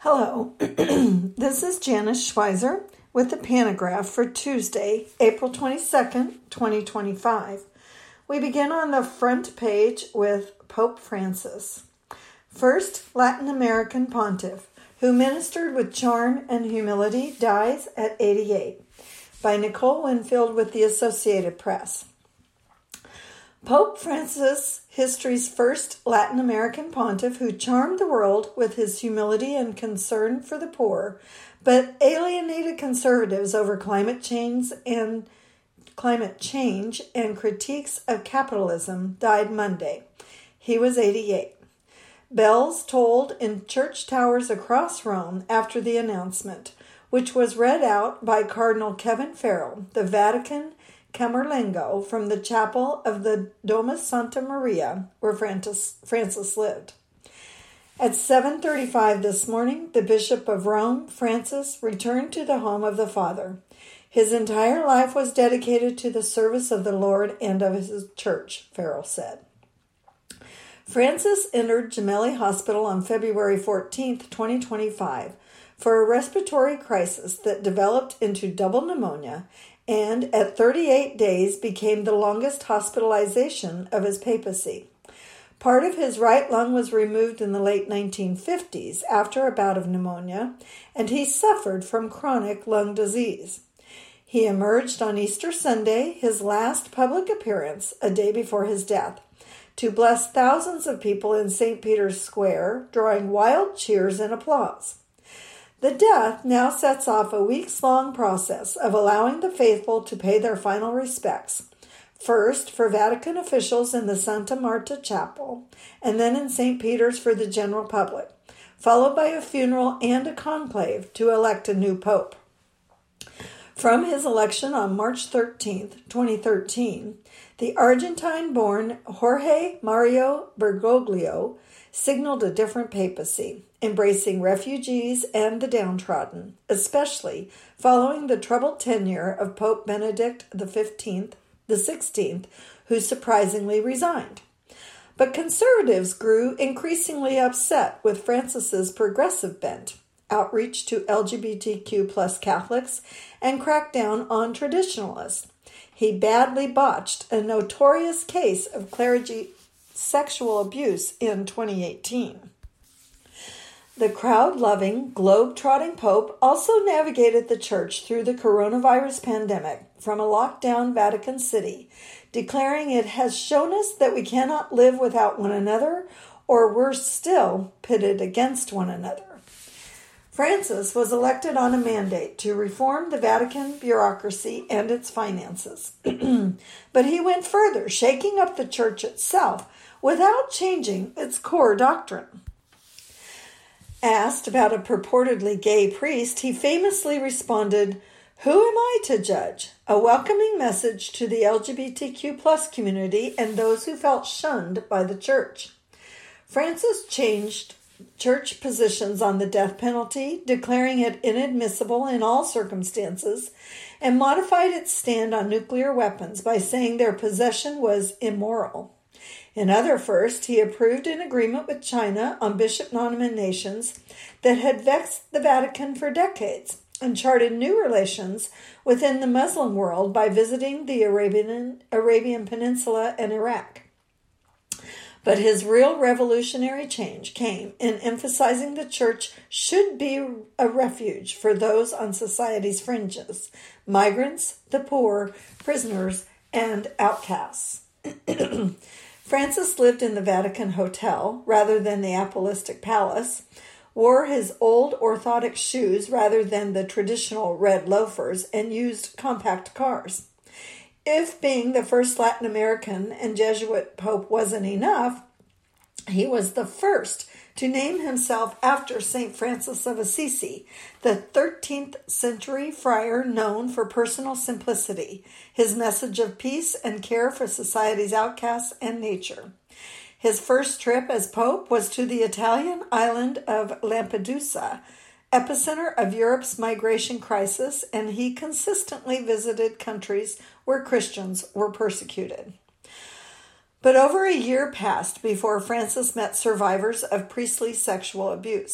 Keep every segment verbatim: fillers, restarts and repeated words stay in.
Hello, this is Janice Schweizer with the Panagraph for Tuesday, April twenty-second, twenty twenty-five. We begin on the front page with Pope Francis. First Latin American pontiff, who ministered with charm and humility, dies at eighty-eight. By Nicole Winfield with the Associated Press. Pope Francis, history's first Latin American pontiff who charmed the world with his humility and concern for the poor, but alienated conservatives over climate change and climate change and critiques of capitalism, died Monday. He was eighty-eight. Bells tolled in church towers across Rome after the announcement, which was read out by Cardinal Kevin Farrell, the Vatican Camerlengo, from the chapel of the Domus Santa Maria, where Francis, Francis lived. At seven thirty-five this morning, the Bishop of Rome, Francis, returned to the home of the Father. His entire life was dedicated to the service of the Lord and of his church, Farrell said. Francis entered Gemelli Hospital on February fourteenth, twenty twenty-five, for a respiratory crisis that developed into double pneumonia and at thirty-eight days became the longest hospitalization of his papacy. Part of his right lung was removed in the late nineteen fifties after a bout of pneumonia, and he suffered from chronic lung disease. He emerged on Easter Sunday, his last public appearance, a day before his death, to bless thousands of people in Saint Peter's Square, drawing wild cheers and applause. The death now sets off a weeks-long process of allowing the faithful to pay their final respects, first for Vatican officials in the Santa Marta Chapel, and then in Saint Peter's for the general public, followed by a funeral and a conclave to elect a new pope. From his election on March thirteenth, twenty thirteen, the Argentine-born Jorge Mario Bergoglio signaled a different papacy, embracing refugees and the downtrodden, especially following the troubled tenure of Pope Benedict the fifteenth, the sixteenth, who surprisingly resigned. But conservatives grew increasingly upset with Francis's progressive bent, outreach to L G B T Q plus Catholics, and crackdown on traditionalists. He badly botched a notorious case of clergy sexual abuse in twenty eighteen. The crowd-loving, globe-trotting Pope also navigated the Church through the coronavirus pandemic from a lockdown Vatican City, declaring it has shown us that we cannot live without one another, or worse still, pitted against one another. Francis was elected on a mandate to reform the Vatican bureaucracy and its finances. But he went further, shaking up the Church itself without changing its core doctrine. Asked about a purportedly gay priest, he famously responded, "Who am I to judge?" A welcoming message to the L G B T Q plus community and those who felt shunned by the Church. Francis changed Church positions on the death penalty, declaring it inadmissible in all circumstances, and modified its stand on nuclear weapons by saying their possession was immoral. In other firsts, he approved an agreement with China on bishop nominations that had vexed the Vatican for decades and charted new relations within the Muslim world by visiting the Arabian, Arabian Peninsula and Iraq. But his real revolutionary change came in emphasizing the Church should be a refuge for those on society's fringes, migrants, the poor, prisoners, and outcasts. Francis lived in the Vatican Hotel rather than the Apostolic Palace, wore his old orthodox shoes rather than the traditional red loafers, and used compact cars. If being the first Latin American and Jesuit pope wasn't enough, he was the first to name himself after Saint Francis of Assisi, the thirteenth century friar known for personal simplicity, his message of peace and care for society's outcasts and nature. His first trip as pope was to the Italian island of Lampedusa, epicenter of Europe's migration crisis, and he consistently visited countries where Christians were persecuted. But over a year passed before Francis met survivors of priestly sexual abuse.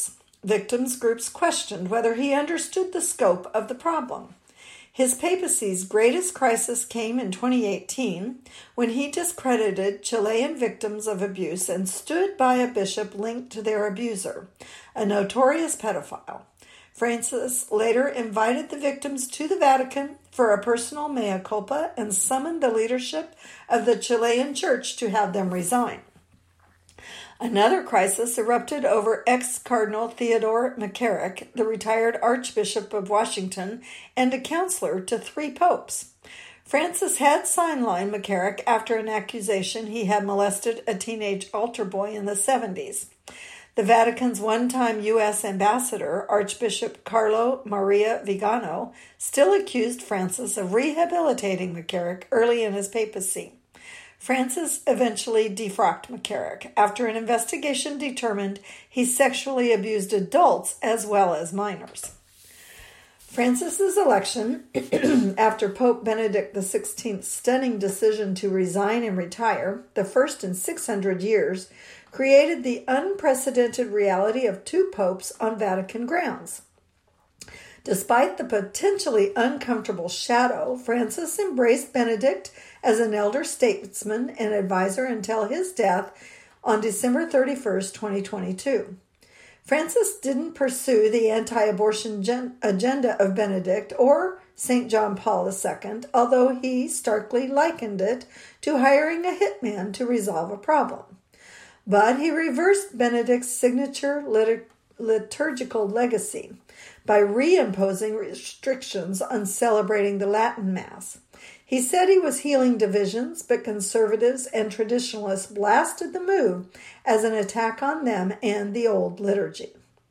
victims groups questioned whether he understood the scope of the problem. His papacy's greatest crisis came in twenty eighteen when he discredited Chilean victims of abuse and stood by a bishop linked to their abuser, a notorious pedophile. Francis later invited the victims to the Vatican for a personal mea culpa and summoned the leadership of the Chilean church to have them resign. Another crisis erupted over ex-Cardinal Theodore McCarrick, the retired Archbishop of Washington and a counselor to three popes. Francis had sidelined McCarrick after an accusation he had molested a teenage altar boy in the seventies. The Vatican's one-time U S ambassador, Archbishop Carlo Maria Vigano, still accused Francis of rehabilitating McCarrick early in his papacy. Francis eventually defrocked McCarrick after an investigation determined he sexually abused adults as well as minors. Francis's election, after Pope Benedict the sixteenth's stunning decision to resign and retire, the first in six hundred years, created the unprecedented reality of two popes on Vatican grounds. Despite the potentially uncomfortable shadow, Francis embraced Benedict as an elder statesman and advisor until his death on December thirty-first, twenty twenty-two. Francis didn't pursue the anti-abortion gen- agenda of Benedict or Saint John Paul the Second, although he starkly likened it to hiring a hitman to resolve a problem. But he reversed Benedict's signature lit- liturgical legacy by reimposing restrictions on celebrating the Latin Mass. He said he was healing divisions, but conservatives and traditionalists blasted the move as an attack on them and the old liturgy.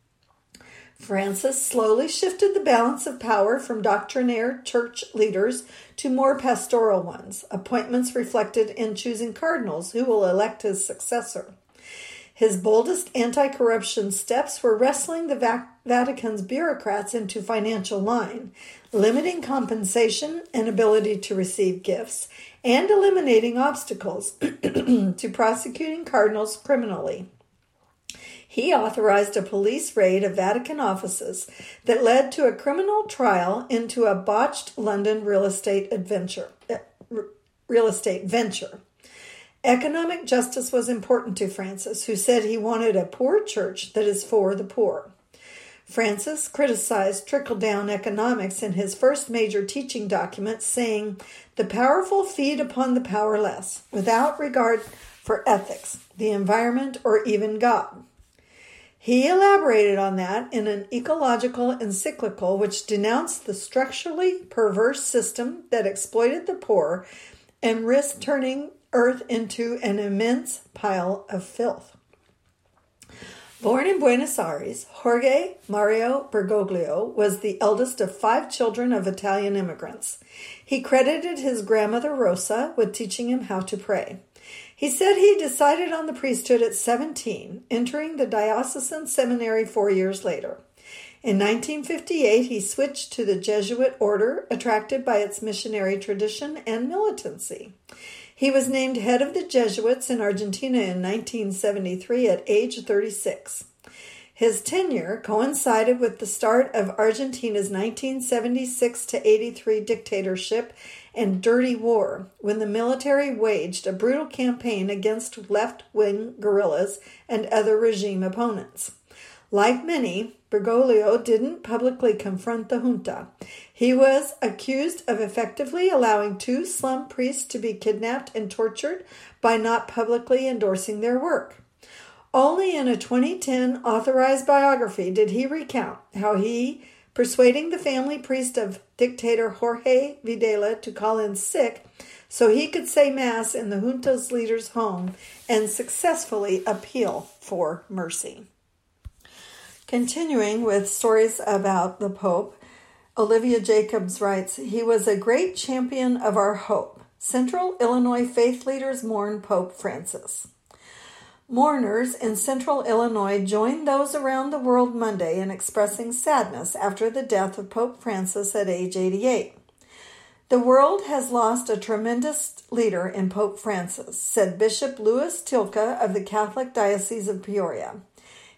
Francis slowly shifted the balance of power from doctrinaire church leaders to more pastoral ones, appointments reflected in choosing cardinals who will elect his successor. His boldest anti-corruption steps were wrestling the Va- Vatican's bureaucrats into financial line, limiting compensation and ability to receive gifts, and eliminating obstacles to prosecuting cardinals criminally. He authorized a police raid of Vatican offices that led to a criminal trial into a botched London real estate adventure, uh, real estate venture. Economic justice was important to Francis, who said he wanted a poor church that is for the poor. Francis criticized trickle-down economics in his first major teaching document, saying, "The powerful feed upon the powerless, without regard for ethics, the environment, or even God." He elaborated on that in an ecological encyclical which denounced the structurally perverse system that exploited the poor and risked turning Earth into an immense pile of filth. Born in Buenos Aires, Jorge Mario Bergoglio was the eldest of five children of Italian immigrants. He credited his grandmother Rosa with teaching him how to pray. He said he decided on the priesthood at seventeen, entering the diocesan seminary four years later. In nineteen fifty-eight, he switched to the Jesuit order, attracted by its missionary tradition and militancy. He was named head of the Jesuits in Argentina in nineteen seventy-three at age thirty-six. His tenure coincided with the start of Argentina's nineteen seventy-six to eighty-three dictatorship and dirty war, when the military waged a brutal campaign against left-wing guerrillas and other regime opponents. Like many, Bergoglio didn't publicly confront the junta. He was accused of effectively allowing two slum priests to be kidnapped and tortured by not publicly endorsing their work. Only in a twenty ten authorized biography did he recount how he, persuading the family priest of dictator Jorge Videla to call in sick so he could say Mass in the junta's leader's home and successfully appeal for mercy. Continuing with stories about the Pope, Olivia Jacobs writes, "He was a great champion of our hope. Central Illinois faith leaders mourn Pope Francis." Mourners in Central Illinois joined those around the world Monday in expressing sadness after the death of Pope Francis at age eighty-eight. "The world has lost a tremendous leader in Pope Francis," said Bishop Louis Tilka of the Catholic Diocese of Peoria.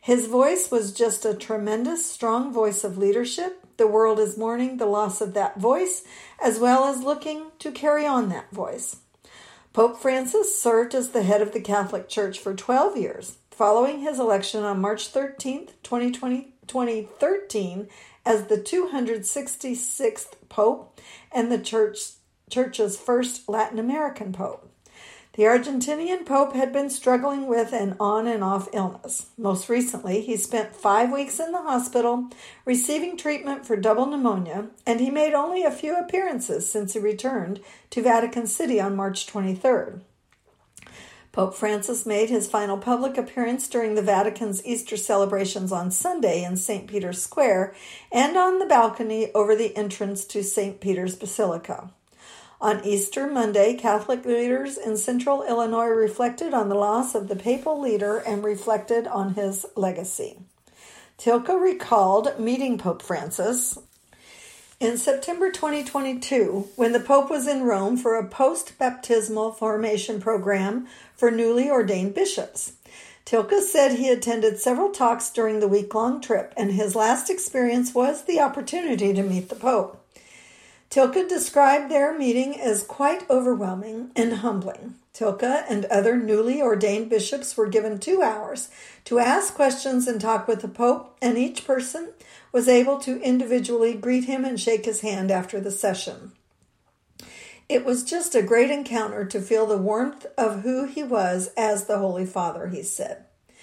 His voice was just a tremendous, strong voice of leadership. The world is mourning the loss of that voice, as well as looking to carry on that voice. Pope Francis served as the head of the Catholic Church for twelve years, following his election on March thirteenth, twenty thirteen, as the two hundred sixty-sixth Pope and the church, Church's first Latin American Pope. The Argentinian Pope had been struggling with an on and off illness. Most recently, he spent five weeks in the hospital receiving treatment for double pneumonia, and he made only a few appearances since he returned to Vatican City on March twenty-third. Pope Francis made his final public appearance during the Vatican's Easter celebrations on Sunday in Saint Peter's Square and on the balcony over the entrance to Saint Peter's Basilica. On Easter Monday, Catholic leaders in central Illinois reflected on the loss of the papal leader and reflected on his legacy. Tilke recalled meeting Pope Francis in September twenty twenty-two when the Pope was in Rome for a post-baptismal formation program for newly ordained bishops. Tilke said he attended several talks during the week-long trip, and his last experience was the opportunity to meet the Pope. Tilke described their meeting as quite overwhelming and humbling. Tilke and other newly ordained bishops were given two hours to ask questions and talk with the Pope, and each person was able to individually greet him and shake his hand after the session. It was just a great encounter to feel the warmth of who he was as the Holy Father, he said.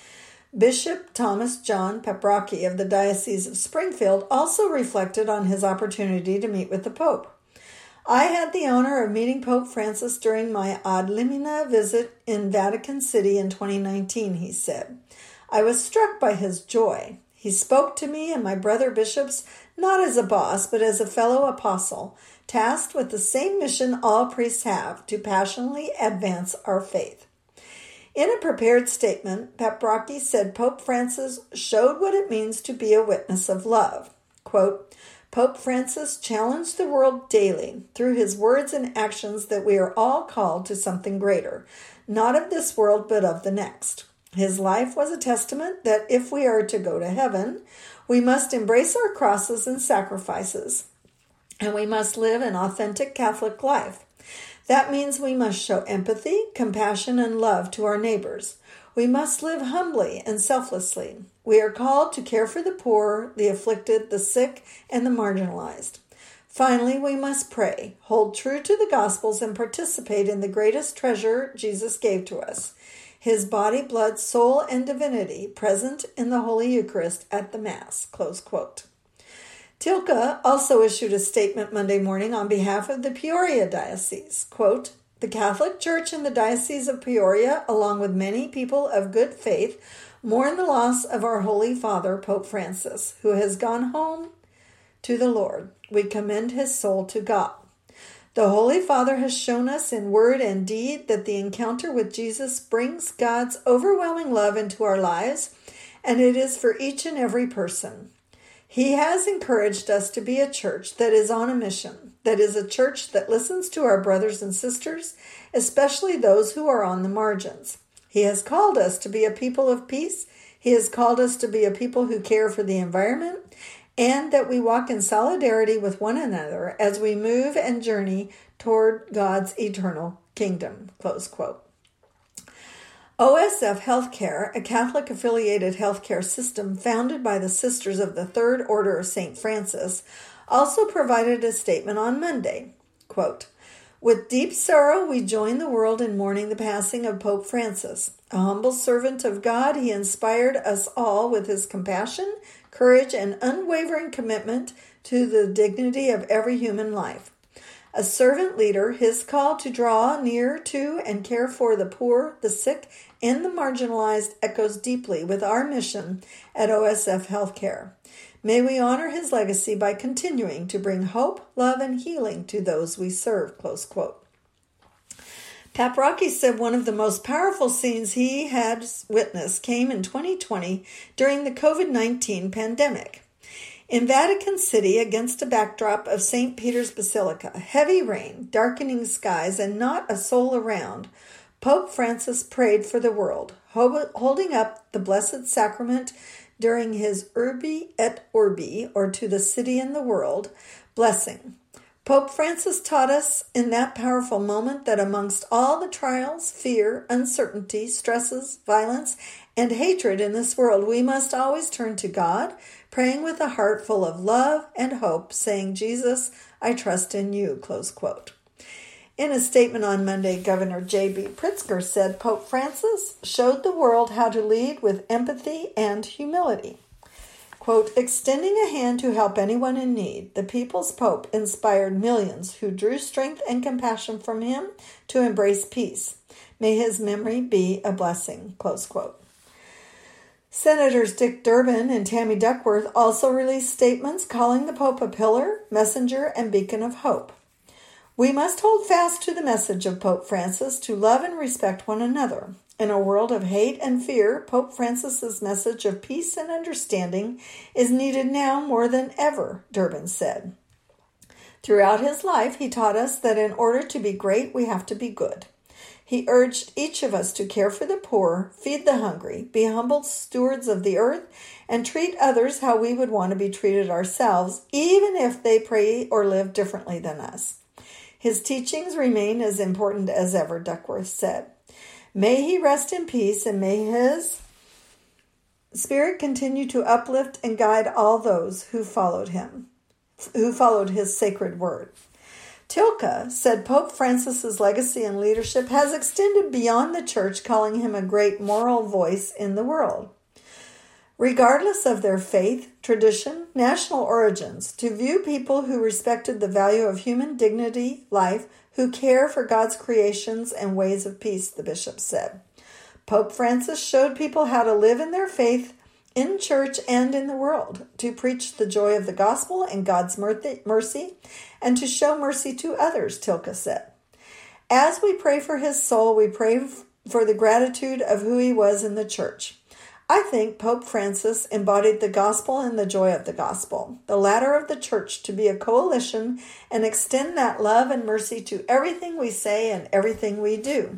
Bishop Thomas John Paprocki of the Diocese of Springfield also reflected on his opportunity to meet with the Pope. I had the honor of meeting Pope Francis during my ad limina visit in Vatican City in twenty nineteen, he said. I was struck by his joy. He spoke to me and my brother bishops not as a boss, but as a fellow apostle, tasked with the same mission all priests have, to passionately advance our faith. In a prepared statement, Paprocki said Pope Francis showed what it means to be a witness of love. Quote, Pope Francis challenged the world daily through his words and actions that we are all called to something greater, not of this world but of the next. His life was a testament that if we are to go to heaven, we must embrace our crosses and sacrifices, and we must live an authentic Catholic life. That means we must show empathy, compassion, and love to our neighbors. We must live humbly and selflessly. We are called to care for the poor, the afflicted, the sick, and the marginalized. Finally, we must pray, hold true to the Gospels, and participate in the greatest treasure Jesus gave to us, his body, blood, soul, and divinity present in the Holy Eucharist at the Mass. Close quote. Tilke also issued a statement Monday morning on behalf of the Peoria Diocese. Quote, the Catholic Church in the Diocese of Peoria, along with many people of good faith, mourn the loss of our Holy Father, Pope Francis, who has gone home to the Lord. We commend his soul to God. The Holy Father has shown us in word and deed that the encounter with Jesus brings God's overwhelming love into our lives, and it is for each and every person. He has encouraged us to be a church that is on a mission, that is a church that listens to our brothers and sisters, especially those who are on the margins. He has called us to be a people of peace. He has called us to be a people who care for the environment, and that we walk in solidarity with one another as we move and journey toward God's eternal kingdom. Close quote. O S F Healthcare, a Catholic-affiliated healthcare system founded by the Sisters of the Third Order of Saint Francis, also provided a statement on Monday. Quote, with deep sorrow, we join the world in mourning the passing of Pope Francis. A humble servant of God, he inspired us all with his compassion, courage, and unwavering commitment to the dignity of every human life. A servant leader, his call to draw near to and care for the poor, the sick, and the marginalized echoes deeply with our mission at O S F Healthcare. May we honor his legacy by continuing to bring hope, love, and healing to those we serve. Close quote. Paprocki said one of the most powerful scenes he had witnessed came in twenty twenty during the covid nineteen pandemic. In Vatican City, against a backdrop of Saint Peter's Basilica, heavy rain, darkening skies, and not a soul around, Pope Francis prayed for the world, holding up the Blessed Sacrament during his Urbi et Orbi, or to the city and the world, blessing. Pope Francis taught us in that powerful moment that amongst all the trials, fear, uncertainty, stresses, violence, and hatred in this world, we must always turn to God, praying with a heart full of love and hope, saying, Jesus, I trust in you, close quote. In a statement on Monday, Governor J B Pritzker said Pope Francis showed the world how to lead with empathy and humility. Quote, extending a hand to help anyone in need, the people's Pope inspired millions who drew strength and compassion from him to embrace peace. May his memory be a blessing, close quote. Senators Dick Durbin and Tammy Duckworth also released statements calling the Pope a pillar, messenger, and beacon of hope. We must hold fast to the message of Pope Francis to love and respect one another. In a world of hate and fear, Pope Francis's message of peace and understanding is needed now more than ever, Durbin said. Throughout his life, he taught us that in order to be great, we have to be good. He urged each of us to care for the poor, feed the hungry, be humble stewards of the earth, and treat others how we would want to be treated ourselves, even if they pray or live differently than us. His teachings remain as important as ever, Duckworth said. May he rest in peace, and may his spirit continue to uplift and guide all those who followed him, who followed his sacred word. Tilke said Pope Francis's legacy and leadership has extended beyond the church, calling him a great moral voice in the world. Regardless of their faith, tradition, national origins, to view people who respected the value of human dignity, life, who care for God's creations and ways of peace, the bishop said. Pope Francis showed people how to live in their faith in church and in the world, to preach the joy of the gospel and God's mercy, and to show mercy to others, Tilke said. As we pray for his soul, we pray for the gratitude of who he was in the church. I think Pope Francis embodied the gospel and the joy of the gospel, the ladder of the church to be a coalition and extend that love and mercy to everything we say and everything we do.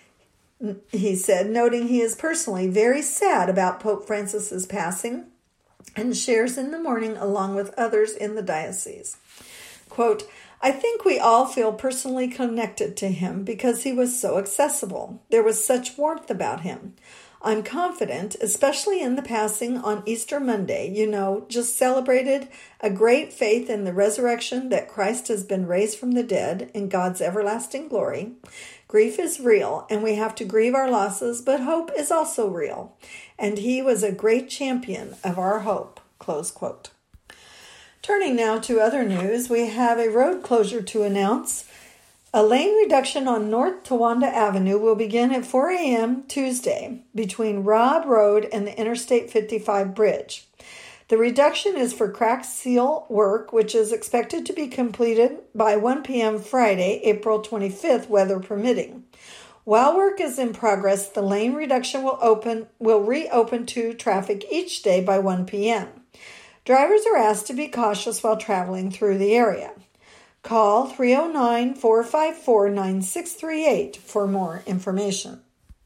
He said, noting he is personally very sad about Pope Francis's passing and shares in the mourning along with others in the diocese. Quote, I think we all feel personally connected to him because he was so accessible. There was such warmth about him. I'm confident, especially in the passing on Easter Monday, you know, just celebrated a great faith in the resurrection that Christ has been raised from the dead in God's everlasting glory. Grief is real, and we have to grieve our losses, but hope is also real. And he was a great champion of our hope, close quote. Turning now to other news, we have a road closure to announce. A lane reduction on North Towanda Avenue will begin at four a.m. Tuesday between Robb Road and the Interstate fifty-five bridge. The reduction is for crack seal work, which is expected to be completed by one p.m. Friday, April twenty-fifth, weather permitting. While work is in progress, the lane reduction will open will reopen to traffic each day by one p.m. Drivers are asked to be cautious while traveling through the area. Call three oh nine, four five four, nine six three eight for more information.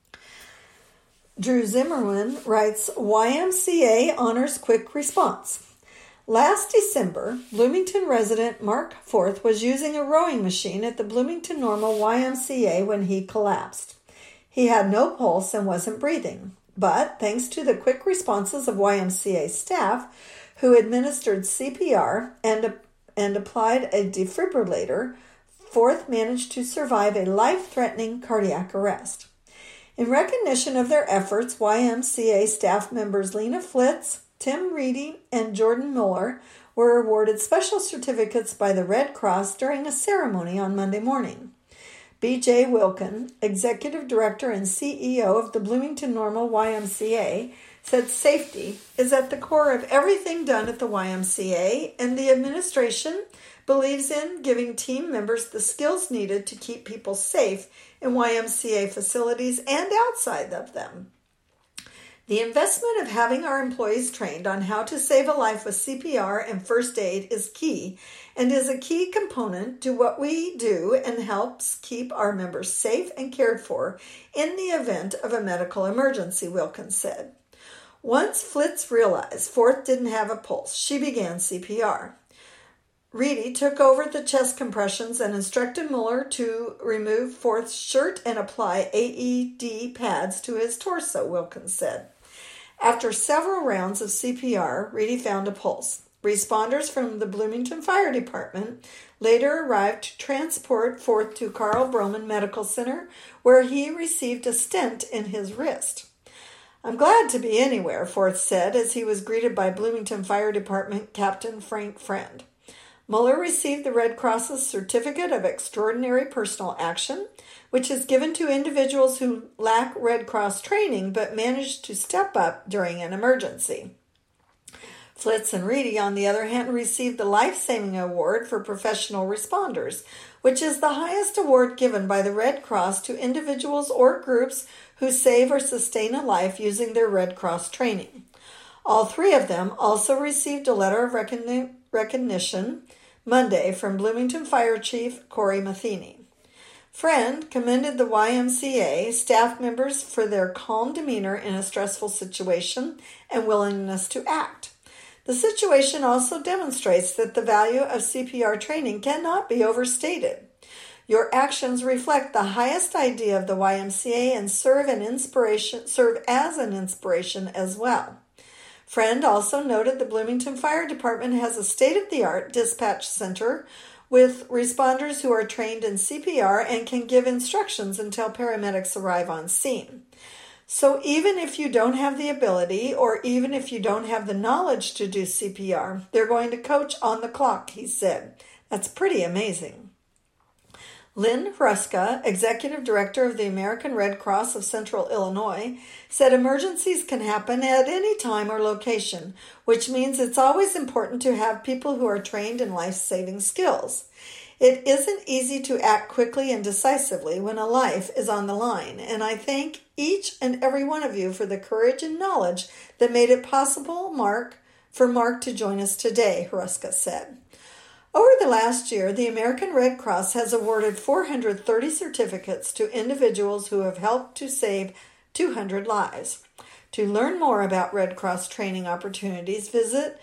Drew Zimmerman writes, Y M C A honors quick response. Last December, Bloomington resident Mark Forth was using a rowing machine at the Bloomington Normal Y M C A when he collapsed. He had no pulse and wasn't breathing, but thanks to the quick responses of Y M C A staff who administered C P R and a and applied a defibrillator, Forth managed to survive a life-threatening cardiac arrest. In recognition of their efforts, Y M C A staff members Lena Flitz, Tim Reedy, and Jordan Miller were awarded special certificates by the Red Cross during a ceremony on Monday morning. B J Wilkin, Executive Director and C E O of the Bloomington Normal Y M C A, said safety is at the core of everything done at the Y M C A, and the administration believes in giving team members the skills needed to keep people safe in Y M C A facilities and outside of them. The investment of having our employees trained on how to save a life with C P R and first aid is key and is a key component to what we do and helps keep our members safe and cared for in the event of a medical emergency, Wilkins said. Once Flitz realized Forth didn't have a pulse, she began C P R. Reedy took over the chest compressions and instructed Muller to remove Forth's shirt and apply A E D pads to his torso, Wilkins said. After several rounds of C P R, Reedy found a pulse. Responders from the Bloomington Fire Department later arrived to transport Forth to Carl Broman Medical Center, where he received a stent in his wrist. "I'm glad to be anywhere," Forth said as he was greeted by Bloomington Fire Department Captain Frank Friend. Muller received the Red Cross's Certificate of Extraordinary Personal Action, which is given to individuals who lack Red Cross training but managed to step up during an emergency. Flitz and Reedy, on the other hand, received the Life Saving Award for Professional Responders, which is the highest award given by the Red Cross to individuals or groups who save or sustain a life using their Red Cross training. All three of them also received a letter of recogni- recognition Monday from Bloomington Fire Chief Corey Matheny. Friend commended the Y M C A staff members for their calm demeanor in a stressful situation and willingness to act. The situation also demonstrates that the value of C P R training cannot be overstated. Your actions reflect the highest idea of the Y M C A and serve an inspiration, serve as an inspiration as well. Friend also noted the Bloomington Fire Department has a state-of-the-art dispatch center with responders who are trained in C P R and can give instructions until paramedics arrive on scene. So even if you don't have the ability or even if you don't have the knowledge to do C P R, they're going to coach on the clock, he said. That's pretty amazing. Lynn Hruska, Executive Director of the American Red Cross of Central Illinois, said emergencies can happen at any time or location, which means it's always important to have people who are trained in life-saving skills. It isn't easy to act quickly and decisively when a life is on the line, and I thank each and every one of you for the courage and knowledge that made it possible Mark, for Mark to join us today, Hruska said. Over the last year, the American Red Cross has awarded four hundred thirty certificates to individuals who have helped to save two hundred lives. To learn more about Red Cross training opportunities, visit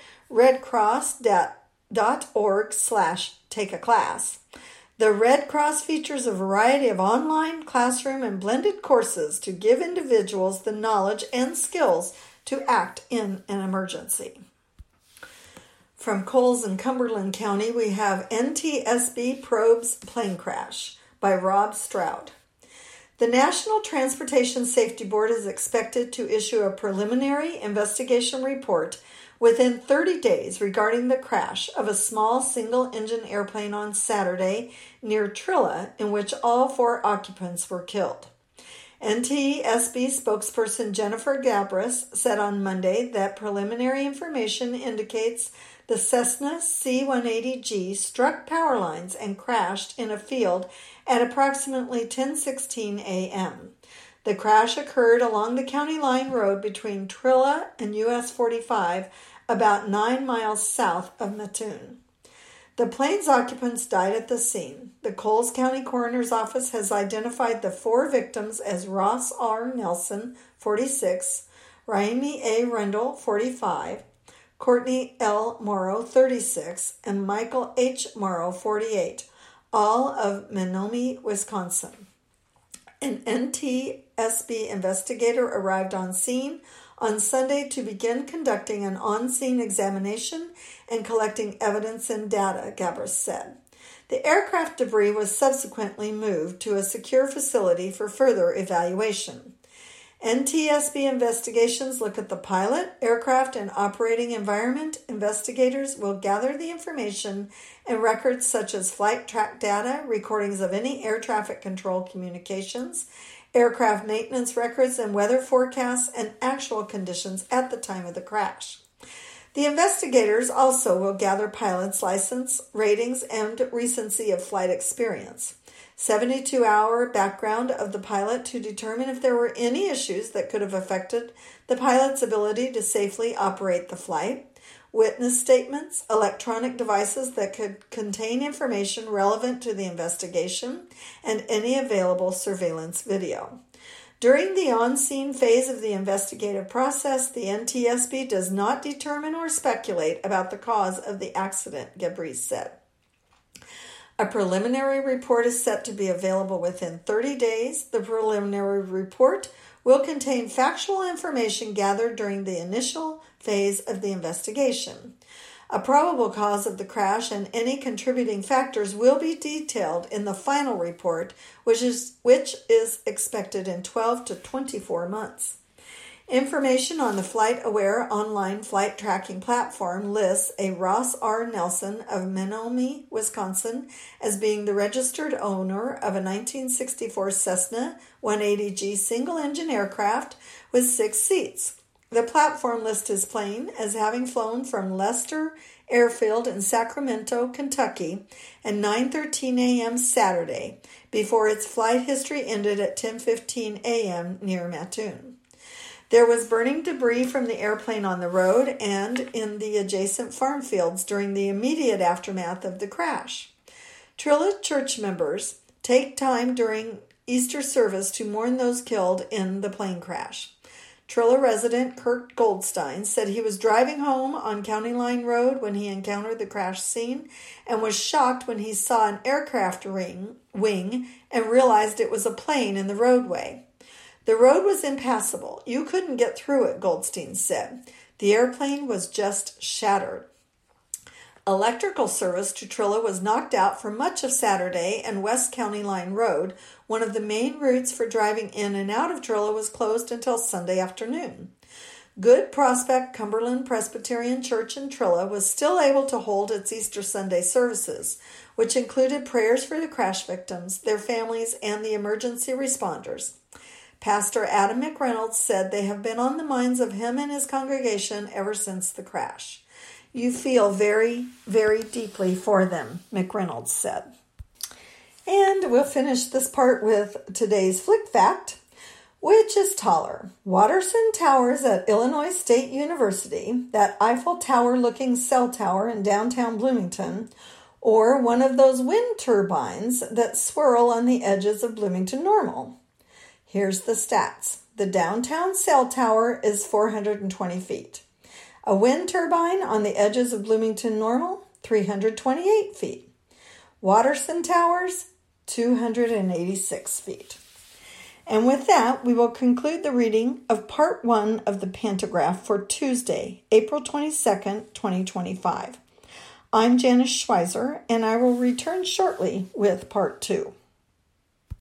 redcross.org slash take a class. The Red Cross features a variety of online, classroom, and blended courses to give individuals the knowledge and skills to act in an emergency. From Coles in Cumberland County, we have N T S B probes plane crash by Rob Stroud. The National Transportation Safety Board is expected to issue a preliminary investigation report within thirty days regarding the crash of a small single-engine airplane on Saturday near Trilla, in which all four occupants were killed. N T S B spokesperson Jennifer Gabris said on Monday that preliminary information indicates the Cessna C one eighty G struck power lines and crashed in a field at approximately ten sixteen a.m. The crash occurred along the county line road between Trilla and U S forty-five, about nine miles south of Mattoon. The plane's occupants died at the scene. The Coles County Coroner's Office has identified the four victims as Ross R. Nelson, forty-six, Raimi A. Rendell, forty-five, Courtney L. Morrow, thirty-six, and Michael H. Morrow, forty-eight, all of Menominee, Wisconsin. An N T S B investigator arrived on scene on Sunday to begin conducting an on-scene examination and collecting evidence and data, Gabris said. The aircraft debris was subsequently moved to a secure facility for further evaluation. N T S B investigations look at the pilot, aircraft, and operating environment. Investigators will gather the information and records such as flight track data, recordings of any air traffic control communications, aircraft maintenance records, and weather forecasts and actual conditions at the time of the crash. The investigators also will gather pilots' license, ratings, and recency of flight experience. seventy-two hour background of the pilot to determine if there were any issues that could have affected the pilot's ability to safely operate the flight, witness statements, electronic devices that could contain information relevant to the investigation, and any available surveillance video. During the on-scene phase of the investigative process, the N T S B does not determine or speculate about the cause of the accident, Gebrey said. A preliminary report is set to be available within thirty days. The preliminary report will contain factual information gathered during the initial phase of the investigation. A probable cause of the crash and any contributing factors will be detailed in the final report, which is which is expected in twelve to twenty-four months. Information on the FlightAware online flight tracking platform lists a Ross R. Nelson of Menominee, Wisconsin, as being the registered owner of a nineteen sixty-four Cessna one eighty G single-engine aircraft with six seats. The platform lists his plane as having flown from Lester Airfield in Sacramento, Kentucky, at nine thirteen a.m. Saturday, before its flight history ended at ten fifteen a.m. near Mattoon. There was burning debris from the airplane on the road and in the adjacent farm fields during the immediate aftermath of the crash. Trilla church members take time during Easter service to mourn those killed in the plane crash. Trilla resident Kurt Goldstein said he was driving home on County Line Road when he encountered the crash scene and was shocked when he saw an aircraft ring, wing and realized it was a plane in the roadway. The road was impassable. You couldn't get through it, Goldstein said. The airplane was just shattered. Electrical service to Trilla was knocked out for much of Saturday, and West County Line Road, one of the main routes for driving in and out of Trilla, was closed until Sunday afternoon. Good Prospect Cumberland Presbyterian Church in Trilla was still able to hold its Easter Sunday services, which included prayers for the crash victims, their families, and the emergency responders. Pastor Adam McReynolds said they have been on the minds of him and his congregation ever since the crash. You feel very, very deeply for them, McReynolds said. And we'll finish this part with today's Flick Fact. Which is taller, Watterson Towers at Illinois State University, that Eiffel Tower-looking cell tower in downtown Bloomington, or one of those wind turbines that swirl on the edges of Bloomington Normal? Here's the stats. The downtown cell tower is four hundred twenty feet. A wind turbine on the edges of Bloomington Normal, three hundred twenty-eight feet. Watterson Towers, two hundred eighty-six feet. And with that, we will conclude the reading of part one of the Pantograph for Tuesday, April twenty-second, twenty twenty-five. I'm Janice Schweizer, and I will return shortly with part two.